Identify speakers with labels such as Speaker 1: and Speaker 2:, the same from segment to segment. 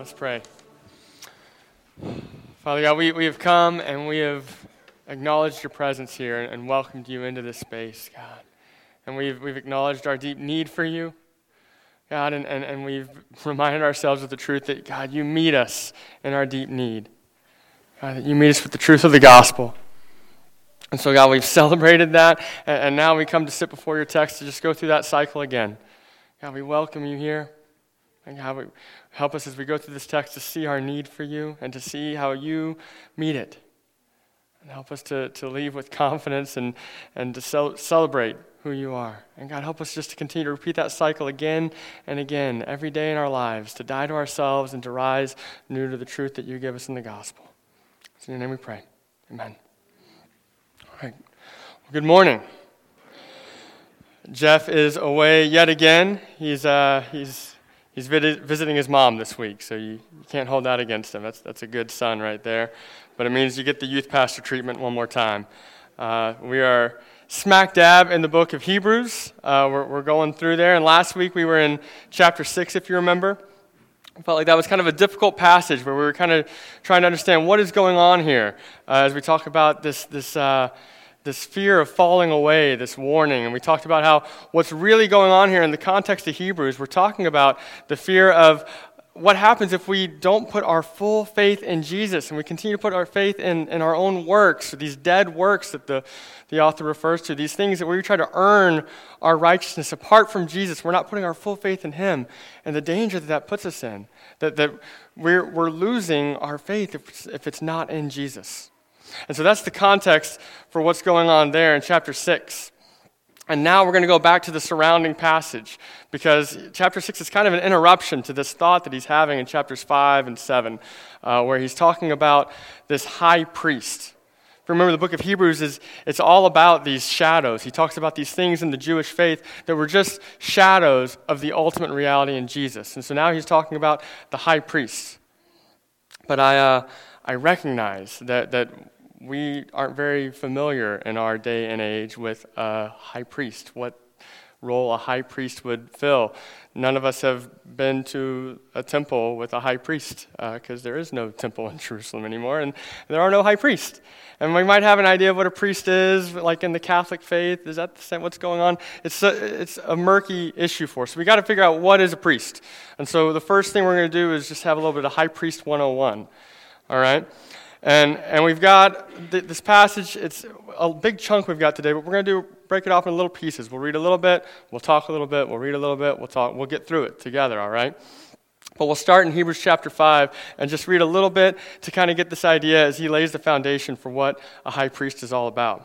Speaker 1: Let's pray. Father God, we have come and we have acknowledged your presence here and welcomed you into this space, God. And we've acknowledged our deep need for you, God, and we've reminded ourselves of the truth that, God, you meet us in our deep need. God, that you meet us with the truth of the gospel. And so, God, we've celebrated that, and now we come to sit before your text to just go through that cycle again. God, we welcome you here. And God, help us as we go through this text to see our need for you and to see how you meet it. And help us to leave with confidence and to celebrate who you are. And God, help us just to continue to repeat that cycle again and again every day in our lives, to die to ourselves and to rise new to the truth that you give us in the gospel. It's in your name we pray. Amen. All right. Well, good morning. Jeff is away yet again. He's visiting his mom this week, so you can't hold that against him. That's a good son right there. But it means you get the youth pastor treatment one more time. We are smack dab in the book of Hebrews. We're going through there, and last week we were in chapter 6, if you remember. I felt like that was kind of a difficult passage where we were kind of trying to understand what is going on here as we talk about this fear of falling away, this warning. And we talked about how what's really going on here in the context of Hebrews, we're talking about the fear of what happens if we don't put our full faith in Jesus and we continue to put our faith in our own works, these dead works that the author refers to, these things that we try to earn our righteousness apart from Jesus. We're not putting our full faith in him, and the danger that puts us in, that we're losing our faith if it's not in Jesus. And so that's the context for what's going on there in chapter 6. And now we're going to go back to the surrounding passage because chapter 6 is kind of an interruption to this thought that he's having in chapters 5 and 7, where he's talking about this high priest. If you remember, the book of Hebrews it's all about these shadows. He talks about these things in the Jewish faith that were just shadows of the ultimate reality in Jesus. And so now he's talking about the high priest. But I recognize that we aren't very familiar in our day and age with a high priest, what role a high priest would fill. None of us have been to a temple with a high priest because there is no temple in Jerusalem anymore, and there are no high priests. And we might have an idea of what a priest is, like in the Catholic faith. Is that the same? What's going on? It's a murky issue for us. So we got to figure out what is a priest. And so the first thing we're going to do is just have a little bit of High Priest 101. All right? And we've got this passage. It's a big chunk we've got today, but we're going to break it off in little pieces. We'll read a little bit, we'll talk a little bit, we'll read a little bit, we'll get through it together, all right? But we'll start in Hebrews chapter 5 and just read a little bit to kind of get this idea as he lays the foundation for what a high priest is all about.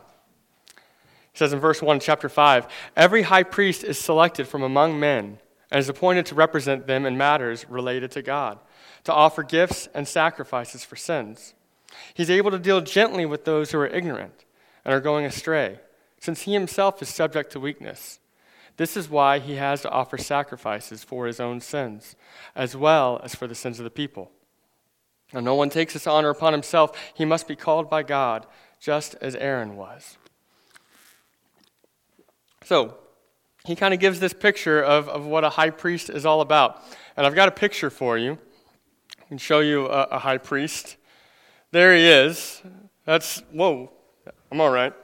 Speaker 1: He says in verse 1, chapter 5, "Every high priest is selected from among men and is appointed to represent them in matters related to God, to offer gifts and sacrifices for sins. He's able to deal gently with those who are ignorant and are going astray, since he himself is subject to weakness. This is why he has to offer sacrifices for his own sins, as well as for the sins of the people. Now, no one takes this honor upon himself. He must be called by God, just as Aaron was." So, he kind of gives this picture of what a high priest is all about. And I've got a picture for you. I can show you a high priest. There he is. Whoa, I'm all right.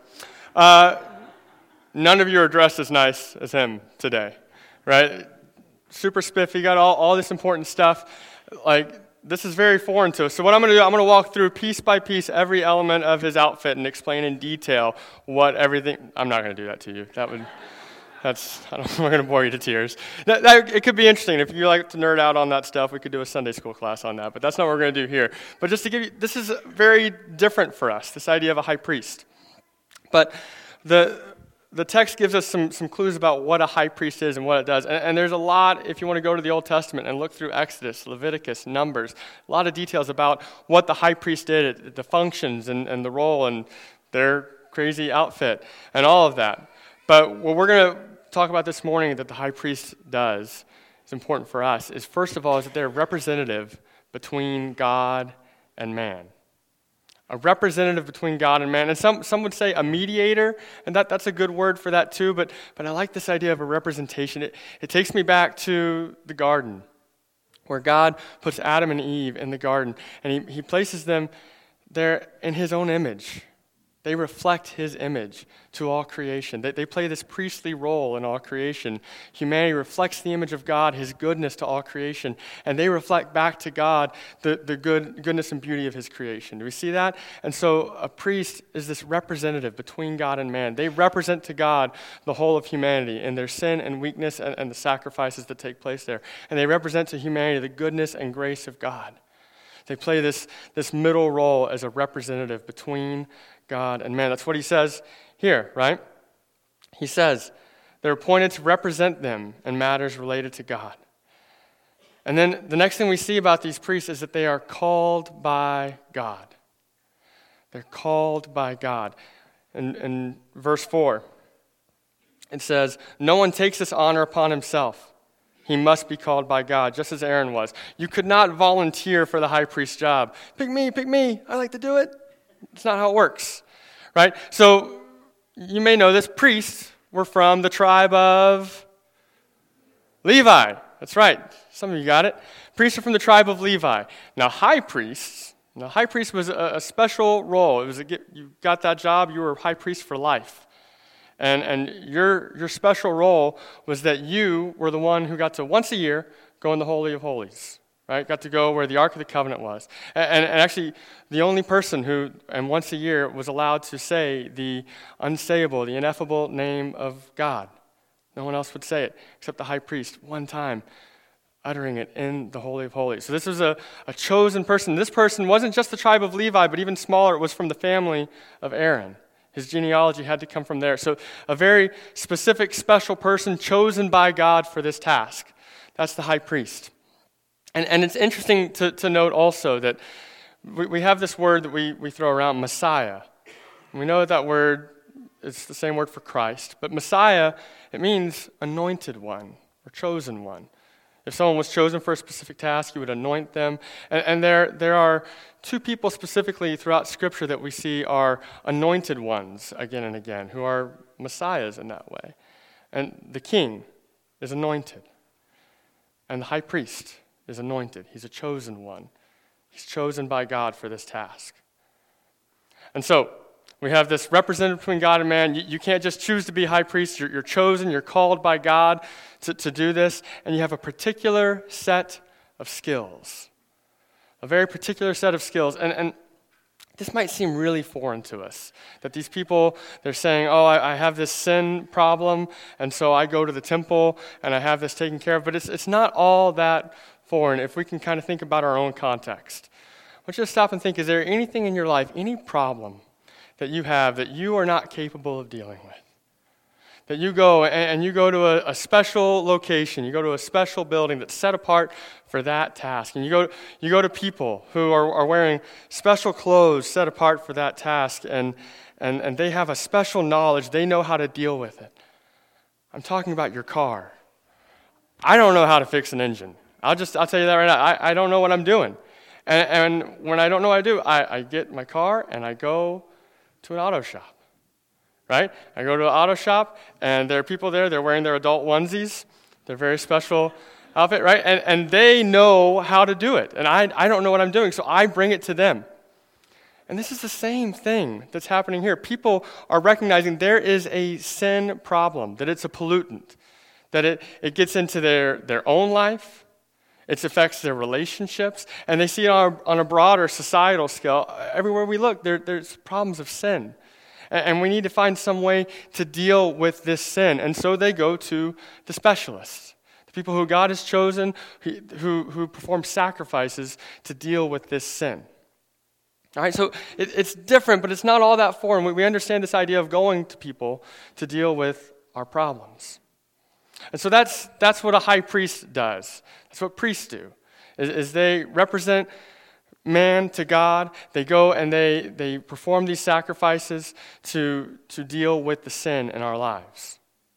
Speaker 1: None of you are dressed as nice as him today, right? Super spiffy, got all this important stuff. Like, this is very foreign to us. So what I'm going to do, I'm going to walk through piece by piece every element of his outfit and explain in detail what everything. I'm not going to do that to you. I'm going to bore you to tears. It could be interesting. If you like to nerd out on that stuff, we could do a Sunday school class on that, but that's not what we're going to do here. But just to give you, this is very different for us, this idea of a high priest. But the text gives us some clues about what a high priest is and what it does. And there's a lot, if you want to go to the Old Testament and look through Exodus, Leviticus, Numbers, a lot of details about what the high priest did, the functions and the role and their crazy outfit and all of that. But what we're going to talk about this morning that the high priest does, is important for us, is first of all is that they're representative between God and man. A representative between God and man. And some would say a mediator, and that's a good word for that too, but I like this idea of a representation. It takes me back to the garden. where God puts Adam and Eve in the garden, and he places them there in his own image. They reflect his image to all creation. They play this priestly role in all creation. Humanity reflects the image of God, his goodness to all creation, and they reflect back to God the goodness and beauty of his creation. Do we see that? And so a priest is this representative between God and man. They represent to God the whole of humanity in their sin and weakness and the sacrifices that take place there. And they represent to humanity the goodness and grace of God. They play this middle role as a representative between God and man. That's what he says here, right? He says they're appointed to represent them in matters related to God. And then the next thing we see about these priests is that they are called by God. They're called by God. In verse 4, it says, "No one takes this honor upon himself. He must be called by God, just as Aaron was." You could not volunteer for the high priest job. Pick me, I like to do it. It's not how it works, right? So you may know this. Priests were from the tribe of Levi. That's right. Some of you got it. Priests are from the tribe of Levi. Now, high priest was a special role. It was you got that job, you were high priest for life. And your special role was that you were the one who got to once a year go in the Holy of Holies, right? Got to go where the Ark of the Covenant was. And actually, the only person who, and once a year, was allowed to say the unsayable, the ineffable name of God. No one else would say it except the high priest, one time, uttering it in the Holy of Holies. So this was a chosen person. This person wasn't just the tribe of Levi, but even smaller, it was from the family of Aaron. His genealogy had to come from there. So a very specific, special person chosen by God for this task. That's the high priest. And it's interesting to note also that we have this word that we throw around, Messiah. And we know that word is the same word for Christ. But Messiah, it means anointed one or chosen one. If someone was chosen for a specific task, you would anoint them. And there are two people specifically throughout Scripture that we see are anointed ones again and again, who are messiahs in that way. And the king is anointed. And the high priest is anointed. He's a chosen one. He's chosen by God for this task. And so, we have this representative between God and man. You can't just choose to be high priest. You're chosen, you're called by God to do this, and you have a particular set of skills. A very particular set of skills. And this might seem really foreign to us, that these people, they're saying, oh, I have this sin problem, and so I go to the temple, and I have this taken care of. But it's not all that foreign if we can kind of think about our own context. I want you to stop and think, is there anything in your life, any problem that you have that you are not capable of dealing with? That you go and you go to a special location, you go to a special building that's set apart for that task. And you go to people who are wearing special clothes set apart for that task, and they have a special knowledge, they know how to deal with it. I'm talking about your car. I don't know how to fix an engine. I'll tell you that right now. I don't know what I'm doing. And when I don't know what I do, I get my car and I go to an auto shop. Right? I go to an auto shop, and there are people there, they're wearing their adult onesies, their very special outfit, right? And they know how to do it, and I don't know what I'm doing, so I bring it to them. And this is the same thing that's happening here. People are recognizing there is a sin problem, that it's a pollutant, that it gets into their own life, it affects their relationships, and they see it on a broader societal scale. Everywhere we look, there's problems of sin. And we need to find some way to deal with this sin. And so they go to the specialists, the people who God has chosen, who perform sacrifices to deal with this sin. All right, so it's different, but it's not all that foreign. We understand this idea of going to people to deal with our problems. And so that's what a high priest does. That's what priests do, is they represent man to God. They go and they perform these sacrifices to deal with the sin in our lives.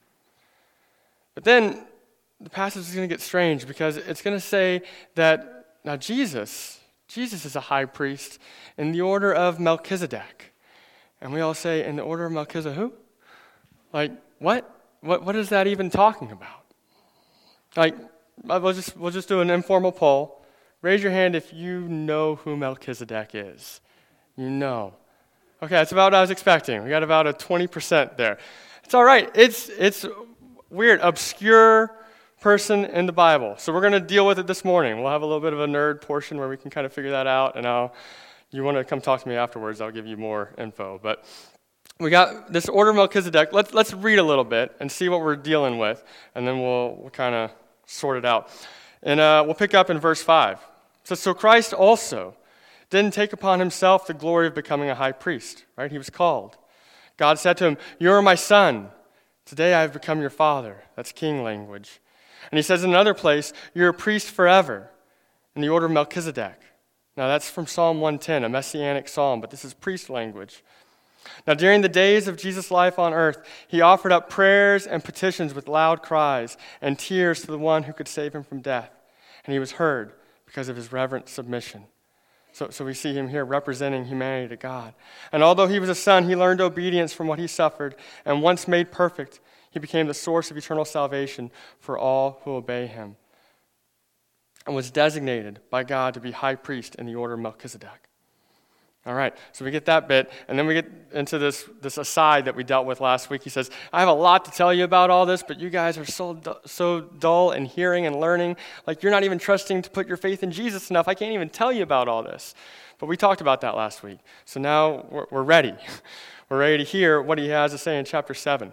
Speaker 1: But then the passage is going to get strange, because it's going to say that now Jesus is a high priest in the order of Melchizedek. And we all say, in the order of Melchizedek, who? Like, what? What is that even talking about? Like, we'll just do an informal poll. Raise your hand if you know who Melchizedek is. You know. Okay, that's about what I was expecting. We got about a 20% there. It's all right. It's weird, obscure person in the Bible. So we're going to deal with it this morning. We'll have a little bit of a nerd portion where we can kind of figure that out, and you want to come talk to me afterwards, I'll give you more info. But we got this order of Melchizedek. Let's read a little bit and see what we're dealing with, and then we'll kind of sort it out. And we'll pick up in verse 5. It says, so Christ also didn't take upon himself the glory of becoming a high priest, right? He was called. God said to him, you are my son. Today I have become your father. That's king language. And he says in another place, you're a priest forever in the order of Melchizedek. Now that's from Psalm 110, a messianic psalm, but this is priest language. Now during the days of Jesus' life on earth, he offered up prayers and petitions with loud cries and tears to the one who could save him from death. And he was heard because of his reverent submission. So we see him here representing humanity to God. And although he was a son, he learned obedience from what he suffered. And once made perfect, he became the source of eternal salvation for all who obey him. And was designated by God to be high priest in the order of Melchizedek. All right, so we get that bit, and then we get into this aside that we dealt with last week. He says, I have a lot to tell you about all this, but you guys are so dull in hearing and learning, like you're not even trusting to put your faith in Jesus enough. I can't even tell you about all this. But we talked about that last week. So now we're ready. We're ready to hear what he has to say in chapter 7.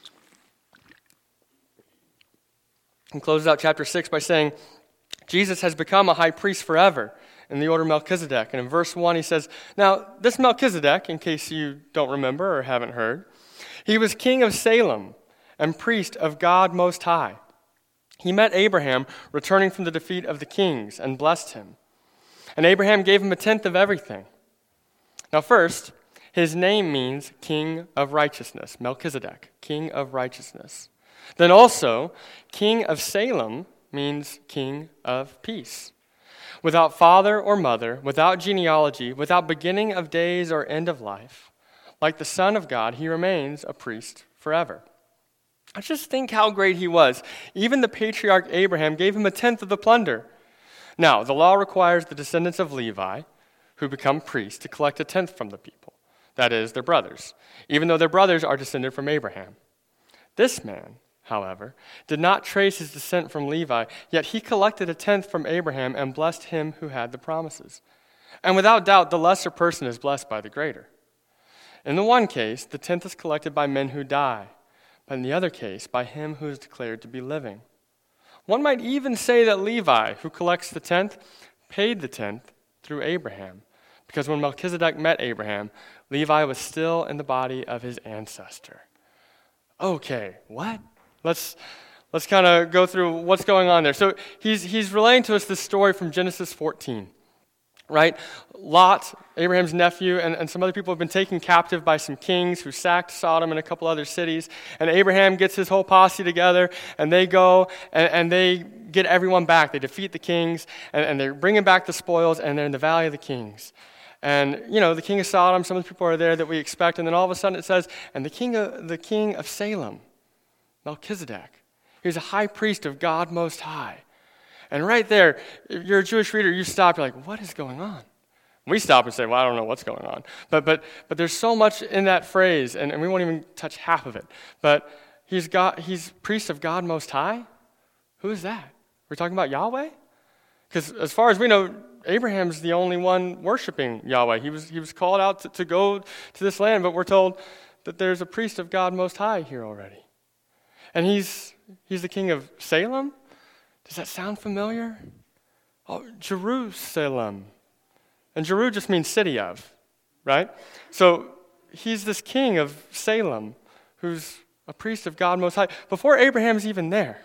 Speaker 1: He closes out chapter 6 by saying, Jesus has become a high priest forever in the order of Melchizedek. And in verse 1 he says, now this Melchizedek, in case you don't remember or haven't heard, he was king of Salem and priest of God Most High. He met Abraham returning from the defeat of the kings and blessed him. And Abraham gave him a tenth of everything. Now first, his name means king of righteousness, Melchizedek, king of righteousness. Then also, king of Salem means king of peace. Without father or mother, without genealogy, without beginning of days or end of life, like the Son of God, he remains a priest forever. I just think how great he was. Even the patriarch Abraham gave him a tenth of the plunder. Now, the law requires the descendants of Levi, who become priests, to collect a tenth from the people, that is, their brothers, even though their brothers are descended from Abraham. This man, however, did not trace his descent from Levi, yet he collected a tenth from Abraham and blessed him who had the promises. And without doubt, the lesser person is blessed by the greater. In the one case, the tenth is collected by men who die, but in the other case, by him who is declared to be living. One might even say that Levi, who collects the tenth, paid the tenth through Abraham, because when Melchizedek met Abraham, Levi was still in the body of his ancestor. Okay, what? Let's kind of go through what's going on there. So he's relaying to us this story from Genesis 14, right? Lot, Abraham's nephew, and some other people have been taken captive by some kings who sacked Sodom and a couple other cities. And Abraham gets his whole posse together, and they go and they get everyone back. They defeat the kings, and they're bringing back the spoils, and they're in the Valley of the Kings. And, the king of Sodom, some of the people are there that we expect, and then all of a sudden it says, and the king of Salem, Melchizedek. He was a high priest of God Most High. And right there, if you're a Jewish reader, you stop, you're like, what is going on? We stop and say, well, I don't know what's going on. But there's so much in that phrase, and we won't even touch half of it. But he's priest of God Most High? Who is that? We're talking about Yahweh? Because as far as we know, Abraham's the only one worshiping Yahweh. He was called out to go to this land, but we're told that there's a priest of God Most High here already. And he's the king of Salem? Does that sound familiar? Oh, Jerusalem. And Jeru just means city of, right? So he's this king of Salem who's a priest of God Most High before Abraham's even there.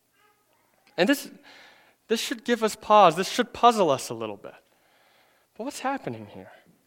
Speaker 1: And this should give us pause. This should puzzle us a little bit. But what's happening here?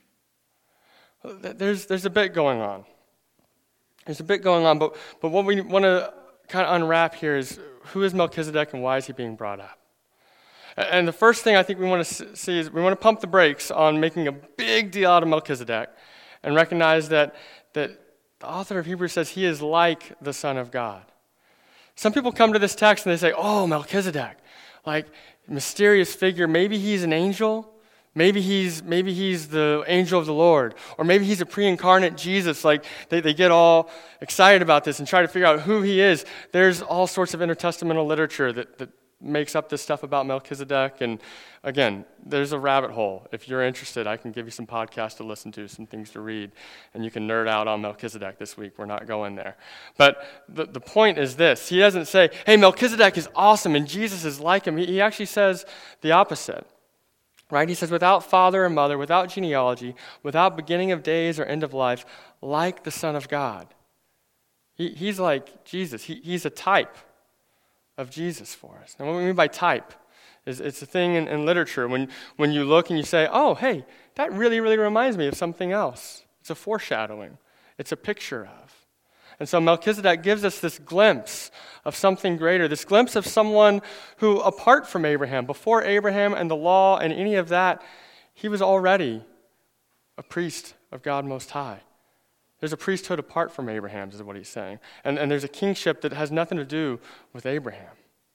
Speaker 1: There's a bit going on. There's a bit going on, but what we want to kind of unwrap here is who is Melchizedek and why is he being brought up? And the first thing I think we want to see is we want to pump the brakes on making a big deal out of Melchizedek and recognize that the author of Hebrews says he is like the Son of God. Some people come to this text and they say, oh, Melchizedek. like mysterious figure. Maybe he's an angel. Maybe he's the angel of the Lord. Or maybe he's a pre-incarnate Jesus. Like they get all excited about this and try to figure out who he is. There's all sorts of intertestamental literature that makes up this stuff about Melchizedek. And again, there's a rabbit hole. If you're interested, I can give you some podcasts to listen to, some things to read, and you can nerd out on Melchizedek this week. We're not going there. But the point is this. He doesn't say, hey, Melchizedek is awesome and Jesus is like him. He actually says the opposite. Right? He says, without father and mother, without genealogy, without beginning of days or end of life, like the Son of God. He's like Jesus. He's a type of Jesus for us. And what we mean by type is it's a thing in literature. When you look and you say, oh, hey, that really, really reminds me of something else. It's a foreshadowing. It's a picture of. And so Melchizedek gives us this glimpse of something greater, this glimpse of someone who, apart from Abraham, before Abraham and the law and any of that, he was already a priest of God Most High. There's a priesthood apart from Abraham's, is what he's saying. And there's a kingship that has nothing to do with Abraham.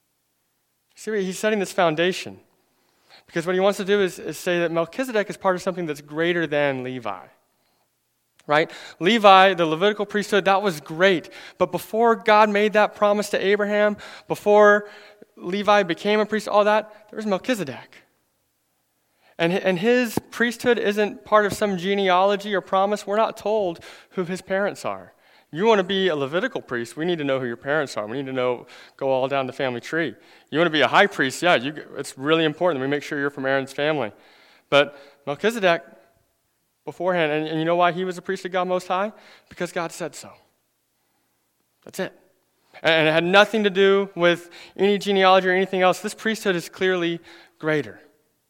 Speaker 1: See, he's setting this foundation. Because what he wants to do is say that Melchizedek is part of something that's greater than Levi. Right? Levi, the Levitical priesthood, that was great. But before God made that promise to Abraham, before Levi became a priest, all that, there was Melchizedek. And his priesthood isn't part of some genealogy or promise. We're not told who his parents are. You want to be a Levitical priest, we need to know who your parents are. We need to go all down the family tree. You want to be a high priest, it's really important that we make sure you're from Aaron's family. But Melchizedek, beforehand, and you know why he was a priest of God Most High? Because God said so. That's it. And it had nothing to do with any genealogy or anything else. This priesthood is clearly greater.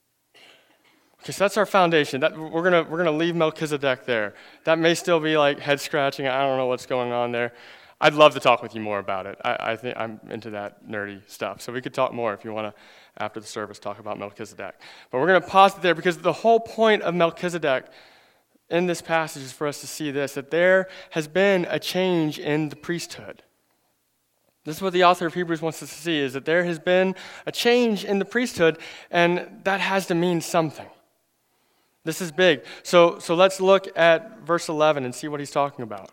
Speaker 1: Okay, so that's our foundation. That we're gonna leave Melchizedek there. That may still be like head scratching. I don't know what's going on there. I'd love to talk with you more about it. I think I'm into that nerdy stuff. So we could talk more if you want to, after the service, talk about Melchizedek. But we're going to pause it there because the whole point of Melchizedek in this passage is for us to see this, that there has been a change in the priesthood. This is what the author of Hebrews wants us to see, is that there has been a change in the priesthood, and that has to mean something. This is big. So let's look at verse 11 and see what he's talking about.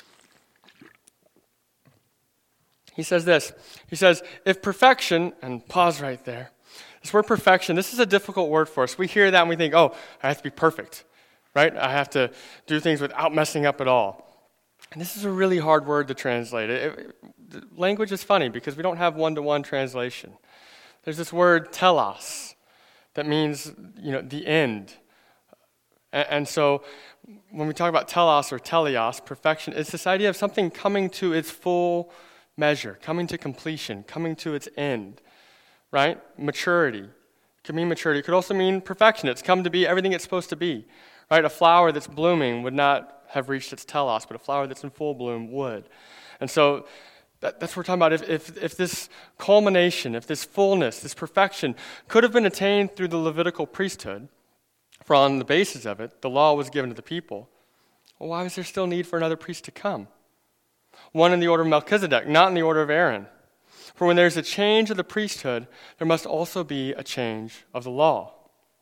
Speaker 1: He says this. He says, if perfection, and pause right there. This word perfection, this is a difficult word for us. We hear that and we think, oh, I have to be perfect. Right? I have to do things without messing up at all. And this is a really hard word to translate. Language is funny because we don't have one-to-one translation. There's this word telos that means, the end. And so when we talk about telos or teleos, perfection, it's this idea of something coming to its full measure, coming to completion, coming to its end. Right? Maturity. It could mean maturity. It could also mean perfection. It's come to be everything it's supposed to be. Right? A flower that's blooming would not have reached its telos, but a flower that's in full bloom would. And so that's what we're talking about. If this culmination, if this fullness, this perfection could have been attained through the Levitical priesthood, for on the basis of it, the law was given to the people, well, why was there still need for another priest to come? One in the order of Melchizedek, not in the order of Aaron. For when there's a change of the priesthood, there must also be a change of the law.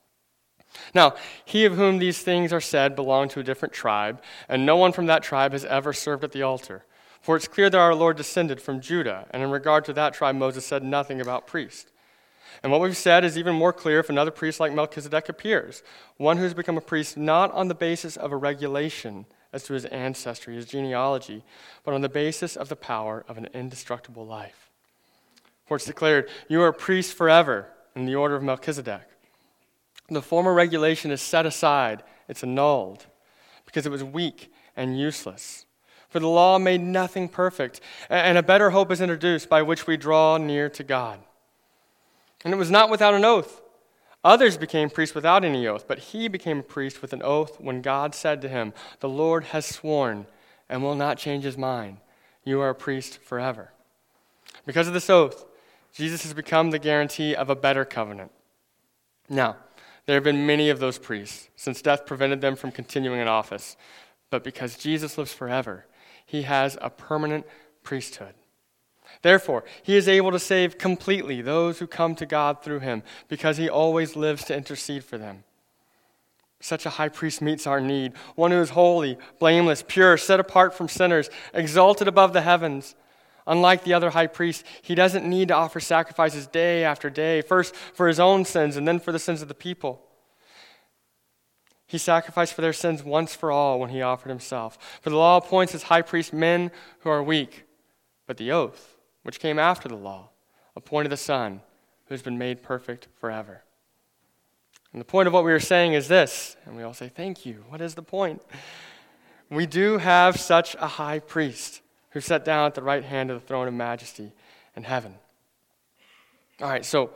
Speaker 1: Now, he of whom these things are said belonged to a different tribe, and no one from that tribe has ever served at the altar. For it's clear that our Lord descended from Judah, and in regard to that tribe, Moses said nothing about priests. And what we've said is even more clear if another priest like Melchizedek appears, one who has become a priest not on the basis of a regulation as to his ancestry, his genealogy, but on the basis of the power of an indestructible life. For it's declared, you are a priest forever in the order of Melchizedek. The former regulation is set aside, it's annulled, because it was weak and useless. For the law made nothing perfect, and a better hope is introduced by which we draw near to God. And it was not without an oath. Others became priests without any oath, but he became a priest with an oath when God said to him, the Lord has sworn and will not change his mind. You are a priest forever. Because of this oath, Jesus has become the guarantee of a better covenant. Now, there have been many of those priests, since death prevented them from continuing in office. But because Jesus lives forever, he has a permanent priesthood. Therefore, he is able to save completely those who come to God through him, because he always lives to intercede for them. Such a high priest meets our need, one who is holy, blameless, pure, set apart from sinners, exalted above the heavens. Unlike the other high priests, he doesn't need to offer sacrifices day after day, first for his own sins and then for the sins of the people. He sacrificed for their sins once for all when he offered himself. For the law appoints as high priests men who are weak, but the oath, which came after the law, appointed the Son, who has been made perfect forever. And the point of what we are saying is this, and we all say, thank you. What is the point? We do have such a high priest who sat down at the right hand of the throne of majesty in heaven. All right, so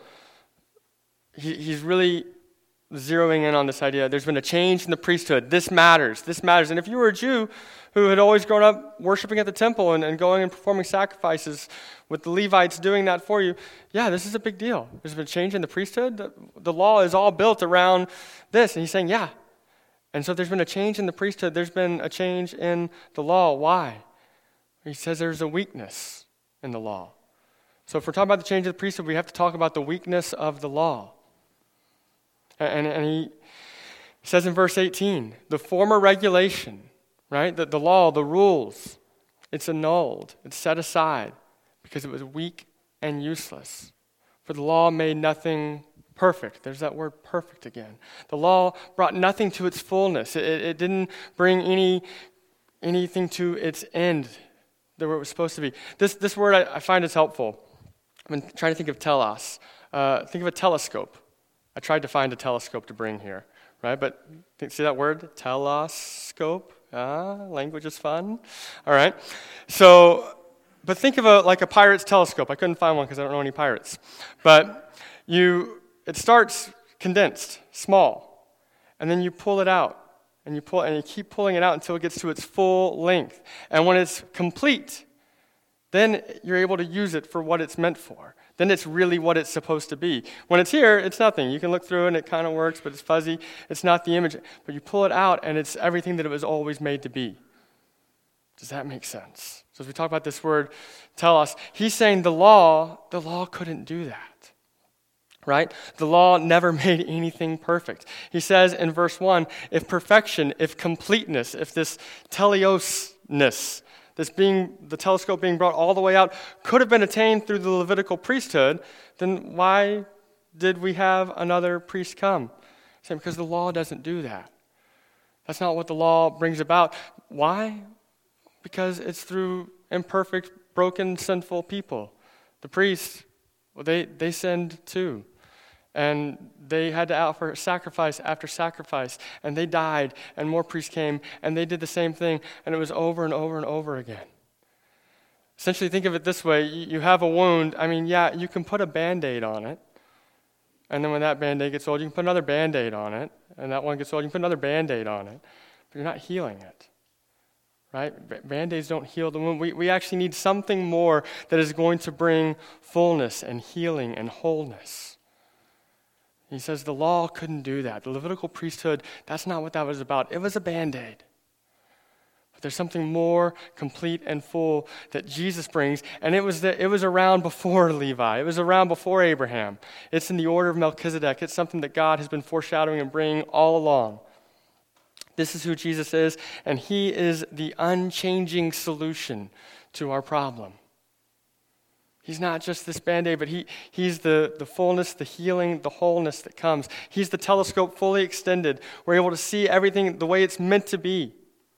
Speaker 1: he's really zeroing in on this idea. There's been a change in the priesthood. This matters. This matters. And if you were a Jew who had always grown up worshiping at the temple and going and performing sacrifices with the Levites doing that for you, yeah, this is a big deal. There's been a change in the priesthood. The law is all built around this. And he's saying, yeah. And so if there's been a change in the priesthood, there's been a change in the law. Why? He says there's a weakness in the law. So if we're talking about the change of the priesthood, we have to talk about the weakness of the law. And he says in verse 18, the former regulation, right, the law, the rules, it's annulled, it's set aside because it was weak and useless. For the law made nothing perfect. There's that word perfect again. The law brought nothing to its fullness. It didn't bring anything to its end that where it was supposed to be. This word I find is helpful. I've been trying to think of telos. Think of a telescope. I tried to find a telescope to bring here, right? But see that word, telescope? Language is fun. All right. So, but think of like a pirate's telescope. I couldn't find one because I don't know any pirates. But it starts condensed, small, and then you pull it out, and you keep pulling it out until it gets to its full length. And when it's complete, then you're able to use it for what it's meant for. Then it's really what it's supposed to be. When it's here, it's nothing. You can look through it and it kind of works, but it's fuzzy. It's not the image. But you pull it out and it's everything that it was always made to be. Does that make sense? So as we talk about this word, telos, he's saying the law couldn't do that. Right? The law never made anything perfect. He says in verse 1, if perfection, if completeness, if this teleosness, the telescope being brought all the way out, could have been attained through the Levitical priesthood, then why did we have another priest come? Saying because the law doesn't do that. That's not what the law brings about. Why? Because it's through imperfect, broken, sinful people. The priests, well, they sinned too. And they had to offer sacrifice after sacrifice. And they died, and more priests came, and they did the same thing. And it was over and over and over again. Essentially, think of it this way. You have a wound. I mean, yeah, you can put a Band-Aid on it. And then when that Band-Aid gets old, you can put another Band-Aid on it. And that one gets old, you can put another Band-Aid on it. But you're not healing it. Right? Band-Aids don't heal the wound. We actually need something more that is going to bring fullness and healing and wholeness. He says the law couldn't do that. The Levitical priesthood, that's not what that was about. It was a Band-Aid. But there's something more complete and full that Jesus brings, and it was around before Levi. It was around before Abraham. It's in the order of Melchizedek. It's something that God has been foreshadowing and bringing all along. This is who Jesus is, and he is the unchanging solution to our problem. He's not just this Band-Aid, but he's the fullness, the healing, the wholeness that comes. He's the telescope fully extended. We're able to see everything the way it's meant to be.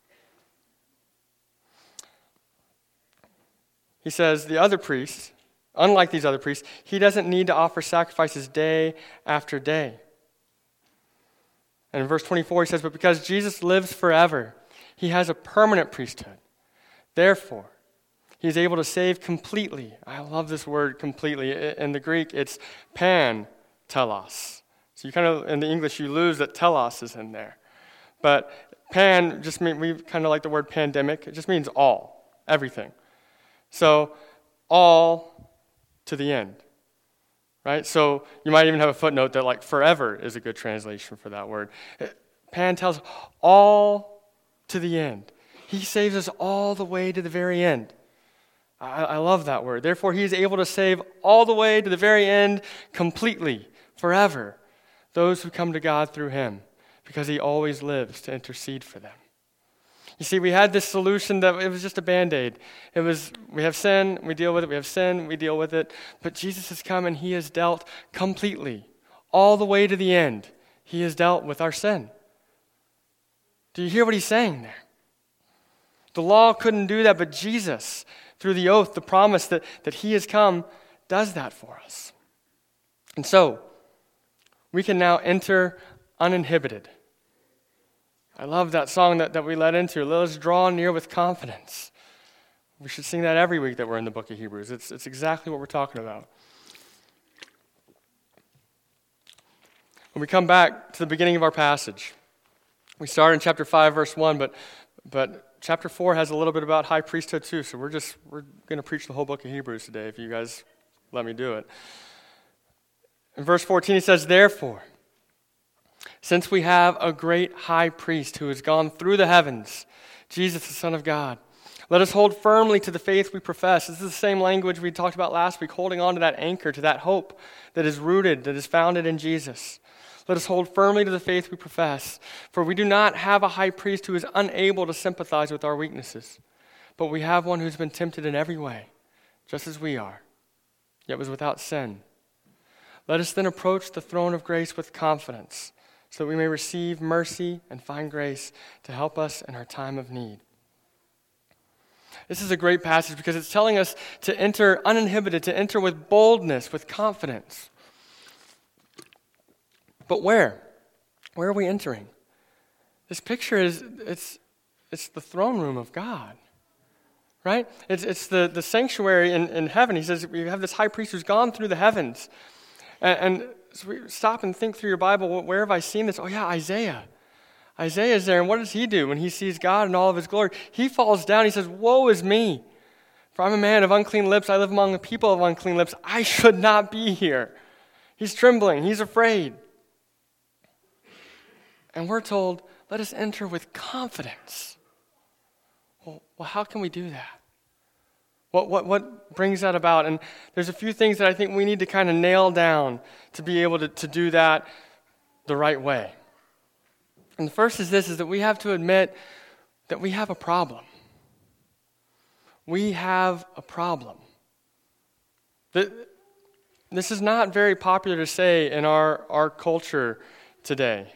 Speaker 1: He says the other priests, unlike these other priests, he doesn't need to offer sacrifices day after day. And in verse 24 he says, but because Jesus lives forever, he has a permanent priesthood. Therefore, he's able to save completely. I love this word completely. In the Greek, it's pan-telos. So you kind of, in the English, you lose that telos is in there. But pan just means, we kind of like the word pandemic. It just means all, everything. So all to the end, right? So you might even have a footnote that like forever is a good translation for that word. Pan tells all to the end. He saves us all the way to the very end. I love that word. Therefore, he is able to save all the way to the very end, completely, forever, those who come to God through him, because he always lives to intercede for them. You see, we had this solution that it was just a Band-Aid. It was, we have sin, we deal with it. We have sin, we deal with it. But Jesus has come and he has dealt completely, all the way to the end. He has dealt with our sin. Do you hear what he's saying there? The law couldn't do that, but Jesus, through the oath, the promise that he has come, does that for us. And so, we can now enter uninhibited. I love that song that we led into. Let us draw near with confidence. We should sing that every week that we're in the book of Hebrews. It's exactly what we're talking about. When we come back to the beginning of our passage, we start in chapter 5, verse 1, but chapter 4 has a little bit about high priesthood too, so we're going to preach the whole book of Hebrews today if you guys let me do it. In verse 14, he says, "Therefore, since we have a great high priest who has gone through the heavens, Jesus, the Son of God, let us hold firmly to the faith we profess." This is the same language we talked about last week, holding on to that anchor, to that hope that is rooted, that is founded in Jesus. Let us hold firmly to the faith we profess, for we do not have a high priest who is unable to sympathize with our weaknesses, but we have one who's been tempted in every way, just as we are, yet was without sin. Let us then approach the throne of grace with confidence, so that we may receive mercy and find grace to help us in our time of need. This is a great passage because it's telling us to enter uninhibited, to enter with boldness, with confidence. But where? Where are we entering? This picture it's the throne room of God, right? It's the sanctuary in heaven. He says we have this high priest who's gone through the heavens. And so we stop and think through your Bible, where have I seen this? Oh yeah, Isaiah. Isaiah is there, and what does he do when he sees God in all of his glory? He falls down, he says, "Woe is me, for I'm a man of unclean lips. I live among the people of unclean lips. I should not be here." He's trembling, he's afraid. And we're told, let us enter with confidence. Well, how can we do that? What brings that about? And there's a few things that I think we need to kind of nail down to be able to do that the right way. And the first is this, is that we have to admit that we have a problem. We have a problem. This is not very popular to say in our culture today.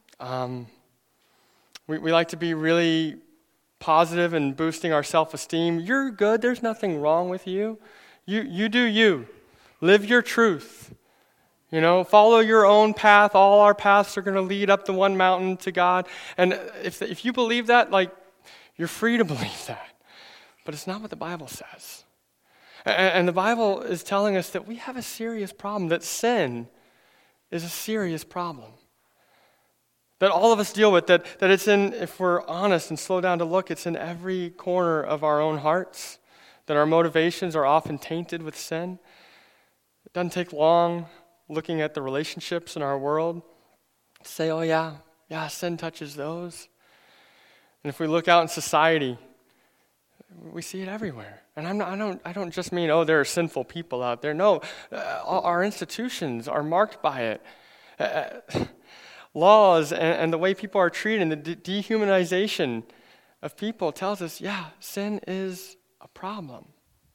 Speaker 1: We like to be really positive and boosting our self-esteem. You're good. There's nothing wrong with you. You do you. Live your truth. Follow your own path. All our paths are going to lead up the one mountain to God. And if you believe that, you're free to believe that. But it's not what the Bible says. And the Bible is telling us that we have a serious problem, that sin is a serious problem. That all of us deal with, that it's in, if we're honest and slow down to look, it's in every corner of our own hearts, that our motivations are often tainted with sin. It doesn't take long looking at the relationships in our world to say, oh yeah, sin touches those. And if we look out in society, we see it everywhere. And I don't just mean, there are sinful people out there. No, our institutions are marked by it. Laws and the way people are treated, and the dehumanization of people tells us, sin is a problem.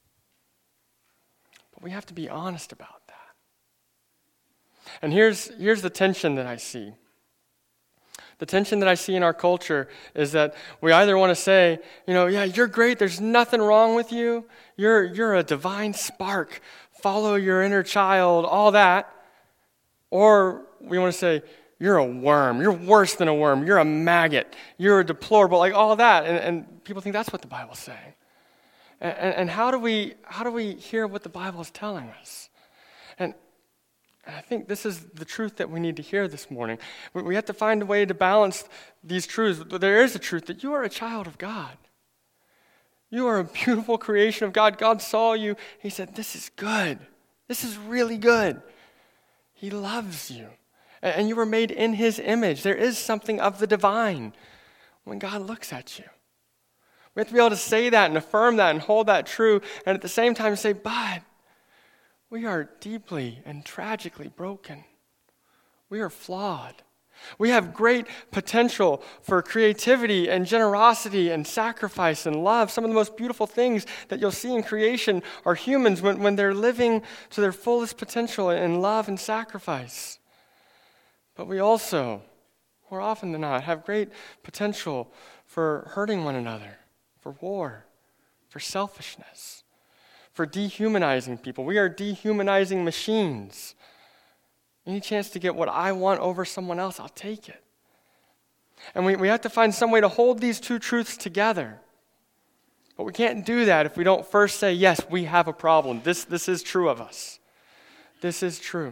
Speaker 1: But we have to be honest about that. And here's the tension that I see. The tension that I see in our culture is that we either want to say, you're great, there's nothing wrong with you, you're a divine spark, follow your inner child, all that. Or we want to say, you're a worm, you're worse than a worm, you're a maggot, you're a deplorable, all that. And people think that's what the Bible's saying. And how do we hear what the Bible is telling us? And I think this is the truth that we need to hear this morning. We have to find a way to balance these truths. There is a truth that you are a child of God. You are a beautiful creation of God. God saw you. He said, this is good. This is really good. He loves you. And you were made in His image. There is something of the divine when God looks at you. We have to be able to say that and affirm that and hold that true, and at the same time say, but we are deeply and tragically broken. We are flawed. We have great potential for creativity and generosity and sacrifice and love. Some of the most beautiful things that you'll see in creation are humans when they're living to their fullest potential in love and sacrifice. But we also, more often than not, have great potential for hurting one another, for war, for selfishness, for dehumanizing people. We are dehumanizing machines. Any chance to get what I want over someone else, I'll take it. And we have to find some way to hold these two truths together. But we can't do that if we don't first say, yes, we have a problem. This is true of us. This is true.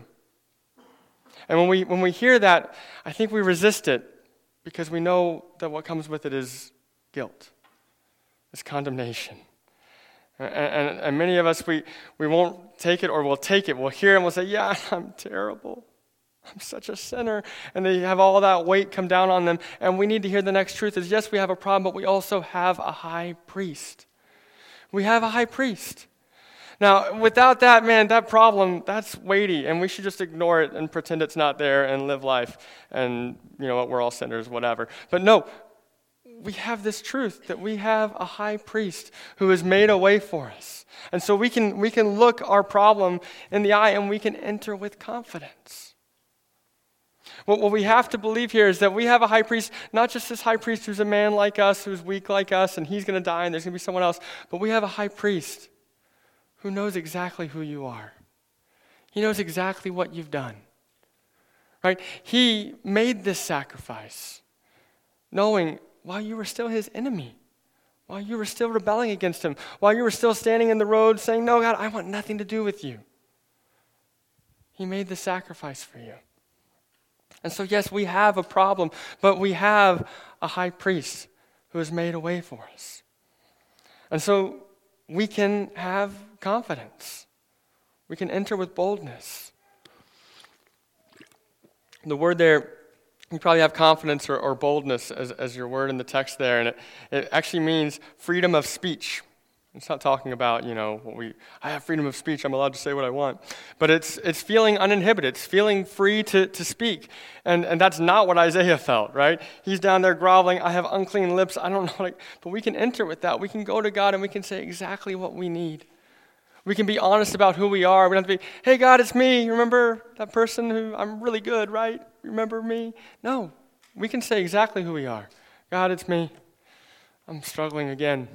Speaker 1: And when we hear that, I think we resist it because we know that what comes with it is guilt. It's condemnation. And many of us, we won't take it, or we'll take it. We'll hear it and we'll say, yeah, I'm terrible. I'm such a sinner. And they have all that weight come down on them. And we need to hear the next truth is, yes, we have a problem, but we also have a high priest. We have a high priest. Now, without that, man, that problem, that's weighty. And we should just ignore it and pretend it's not there and live life. And, you know what, we're all sinners, whatever. But no, we have this truth that we have a high priest who has made a way for us. And so we can look our problem in the eye and we can enter with confidence. What we have to believe here is that we have a high priest, not just this high priest who's a man like us, who's weak like us, and he's going to die and there's going to be someone else, but we have a high priest who knows exactly who you are. He knows exactly what you've done. Right? He made this sacrifice knowing while you were still his enemy, while you were still rebelling against him, while you were still standing in the road saying, no, God, I want nothing to do with you. He made the sacrifice for you. And so, yes, we have a problem, but we have a high priest who has made a way for us. And so we can have confidence. We can enter with boldness. The word there, you probably have confidence or boldness as your word in the text there, and it actually means freedom of speech. It's not talking about, I have freedom of speech, I'm allowed to say what I want. But it's feeling uninhibited, it's feeling free to speak. And that's not what Isaiah felt, right? He's down there groveling, I have unclean lips, I don't know, but we can enter with that. We can go to God and we can say exactly what we need. We can be honest about who we are. We don't have to be, hey, God, it's me. Remember that person who I'm really good, right? Remember me? No, we can say exactly who we are. God, it's me. I'm struggling again.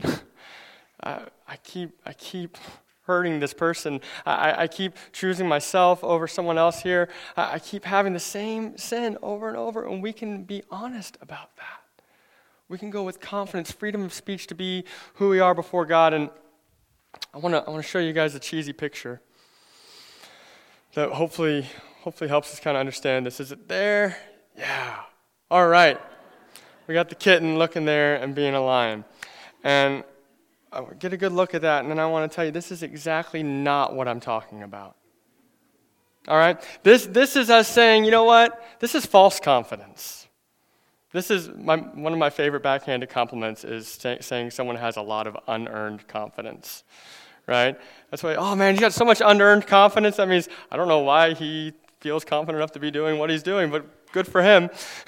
Speaker 1: I keep hurting this person. I keep choosing myself over someone else here. I keep having the same sin over and over, and we can be honest about that. We can go with confidence, freedom of speech to be who we are before God. And I want to show you guys a cheesy picture that hopefully helps us kind of understand this. Is it there? Yeah. All right. We got the kitten looking there and being a lion. And get a good look at that, and then I want to tell you, this is exactly not what I'm talking about. All right? This is us saying, you know what? This is false confidence. This is one of my favorite backhanded compliments is saying someone has a lot of unearned confidence, right? That's why, oh man, he's got so much unearned confidence. That means, I don't know why he feels confident enough to be doing what he's doing, but good for him.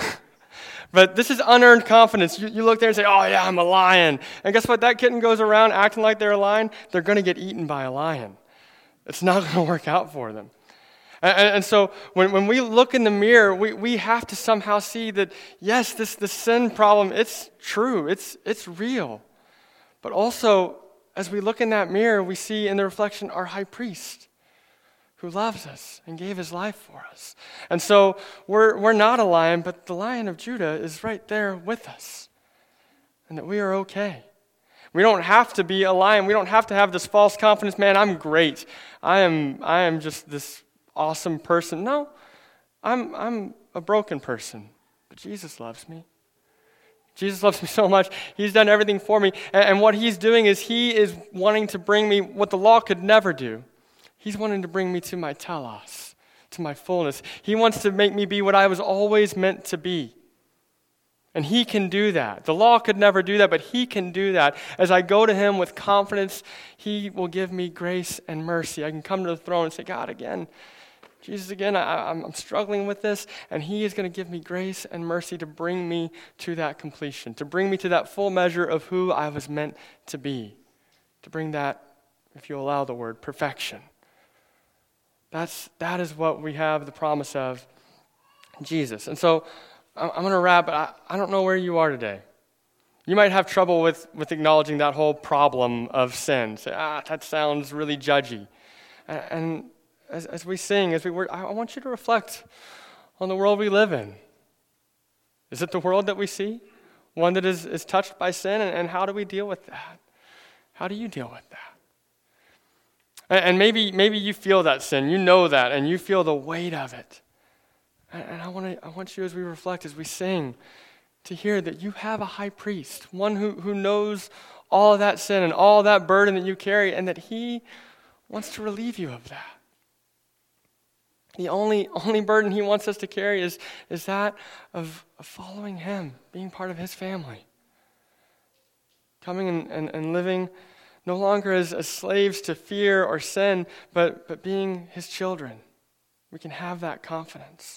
Speaker 1: But this is unearned confidence. You look there and say, oh yeah, I'm a lion. And guess what? That kitten goes around acting like they're a lion. They're going to get eaten by a lion. It's not going to work out for them. And so when we look in the mirror, we have to somehow see that, yes, this sin problem, it's true. It's real. But also, as we look in that mirror, we see in the reflection our high priest who loves us and gave his life for us. And so we're not a lion, but the Lion of Judah is right there with us. And that we are okay. We don't have to be a lion. We don't have to have this false confidence, man, I'm great. I am just this awesome person. No, I'm a broken person. But Jesus loves me. Jesus loves me so much. He's done everything for me. And what he's doing is he is wanting to bring me what the law could never do. He's wanting to bring me to my telos, to my fullness. He wants to make me be what I was always meant to be. And he can do that. The law could never do that, but he can do that. As I go to him with confidence, he will give me grace and mercy. I can come to the throne and say, God, again, Jesus, again, I'm struggling with this, and he is going to give me grace and mercy to bring me to that completion, to bring me to that full measure of who I was meant to be, to bring that, if you allow the word, perfection. That is what we have the promise of Jesus. And so I'm going to wrap, but I don't know where you are today. You might have trouble with acknowledging that whole problem of sin. Say, that sounds really judgy. And as we sing, as we work, I want you to reflect on the world we live in. Is it the world that we see? One that is touched by sin? And how do we deal with that? How do you deal with that? And maybe you feel that sin, you know that, and you feel the weight of it. And I want you, as we reflect, as we sing, to hear that you have a high priest, one who knows all of that sin and all that burden that you carry, and that he wants to relieve you of that. The only burden he wants us to carry is that of following him, being part of his family. Coming and living no longer as slaves to fear or sin, but being his children. We can have that confidence.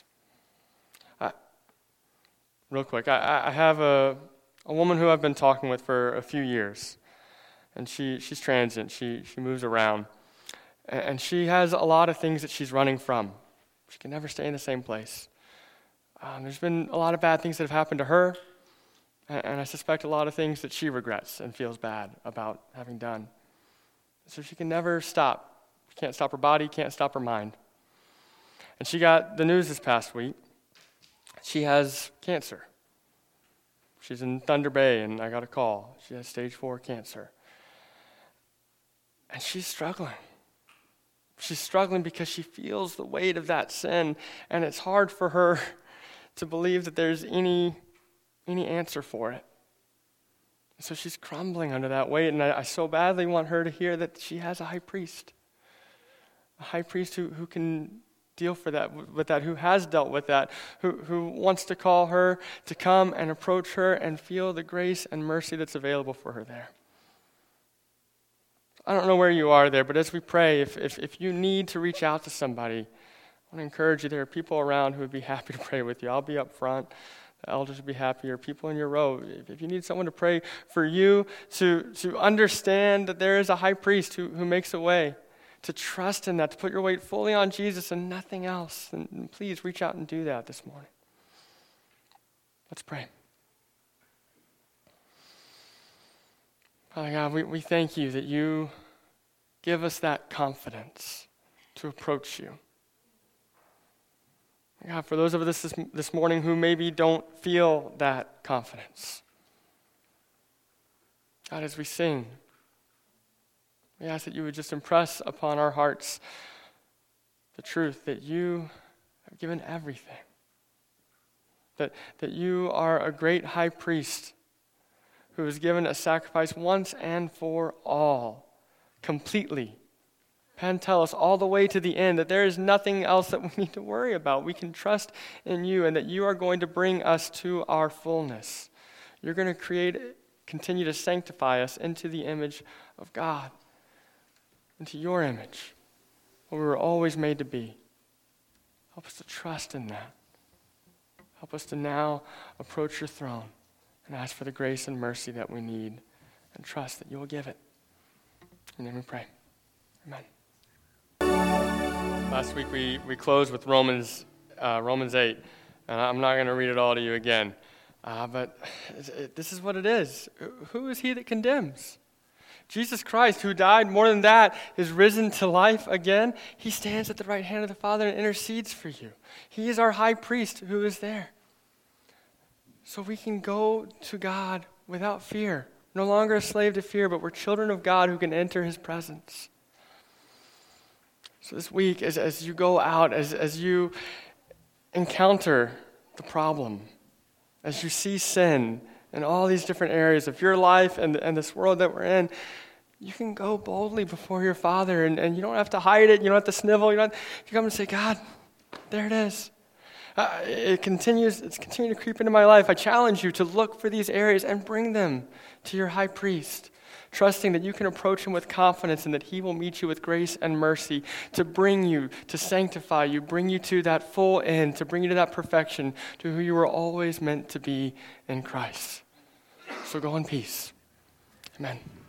Speaker 1: Real quick, I have a woman who I've been talking with for a few years, and she's transient. She moves around, and she has a lot of things that she's running from. She can never stay in the same place. There's been a lot of bad things that have happened to her, and I suspect a lot of things that she regrets and feels bad about having done. So she can never stop. She can't stop her body, can't stop her mind. And she got the news this past week. She has cancer. She's in Thunder Bay, and I got a call. She has stage 4 cancer. And she's struggling. She's struggling because she feels the weight of that sin, and it's hard for her to believe that there's any answer for it. So she's crumbling under that weight, and I so badly want her to hear that she has a high priest who can deal with that, who has dealt with that, who wants to call her to come and approach her and feel the grace and mercy that's available for her there. I don't know where you are there, but as we pray, if you need to reach out to somebody, I want to encourage you, there are people around who would be happy to pray with you. I'll be up front. The elders would be happy, or people in your row. If you need someone to pray for you to understand that there is a high priest who makes a way, to trust in that, to put your weight fully on Jesus and nothing else, then please reach out and do that this morning. Let's pray. Father God, we thank you that you give us that confidence to approach you. God, for those of us this morning who maybe don't feel that confidence, God, as we sing, we ask that you would just impress upon our hearts the truth that you have given everything. That you are a great high priest who has given a sacrifice once and for all, completely. Pantelis, all the way to the end, that there is nothing else that we need to worry about. We can trust in you, and that you are going to bring us to our fullness. You're going to continue to sanctify us into the image of God, into your image, what we were always made to be. Help us to trust in that. Help us to now approach your throne and ask for the grace and mercy that we need, and trust that you will give it. In your name we pray. Amen. Last week we closed with Romans 8, and I'm not going to read it all to you again, but this is what it is. Who is he that condemns? Jesus Christ, who died, more than that, is risen to life again. He stands at the right hand of the Father and intercedes for you. He is our high priest who is there. So we can go to God without fear. No longer a slave to fear, but we're children of God who can enter his presence. So this week, as you go out, as you encounter the problem, as you see sin in all these different areas of your life and this world that we're in, you can go boldly before your Father, and you don't have to hide it, you don't have to snivel, you come and say, God, there it is. It's continuing to creep into my life. I challenge you to look for these areas and bring them to your high priest, trusting that you can approach him with confidence and that he will meet you with grace and mercy to bring you, to sanctify you, bring you to that full end, to bring you to that perfection, to who you were always meant to be in Christ. So go in peace. Amen.